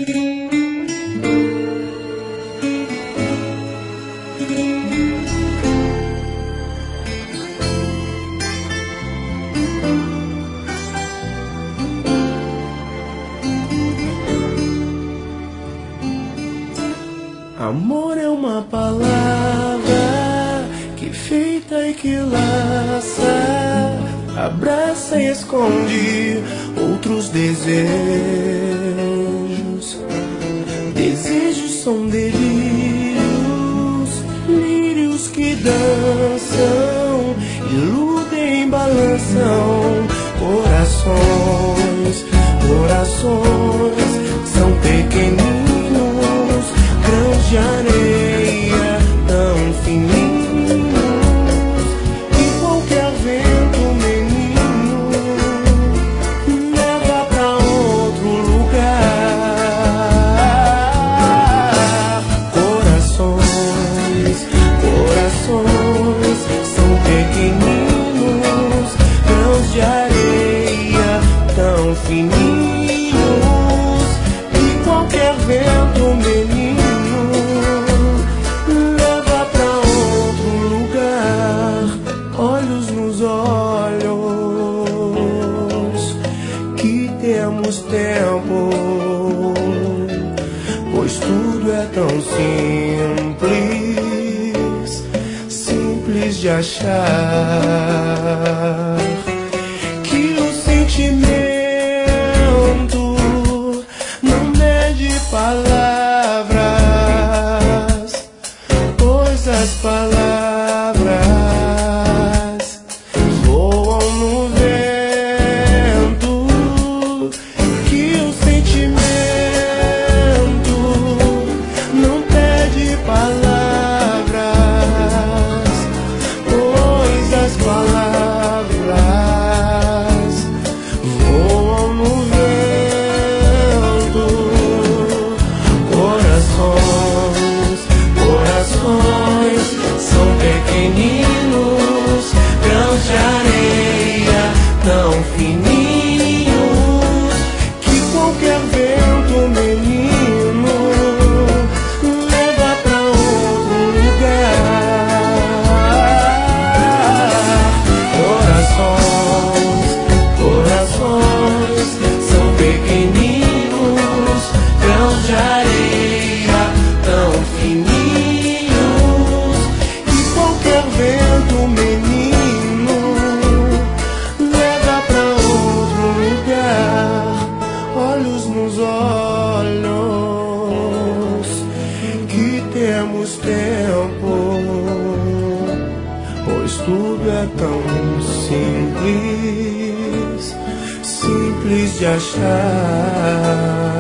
Amor é uma palavra que feita e que laça, abraça e esconde outros desejos. Desejos são delírios, lírios que dançam, iludem, balançam corações. Corações são pequeninos, grãos de areia tão fininhos, e qualquer vento, menino, leva pra outro lugar. Corações, corações são pequeninos, grãos de areia tão fininhos, e qualquer vento, menino, temos tempo, pois tudo é tão simples, simples de achar que o sentimento não mede palavras, pois as palavras voam no vento. Pequeninos, grãos de areia tão fininhos, que qualquer vento, menino, leva pra outro lugar. Corações, corações são pequeninos, grãos de areia tão fininhos, vento, menino, leva pra outro lugar. Olhos nos olhos, que temos tempo, pois tudo é tão simples, simples de achar.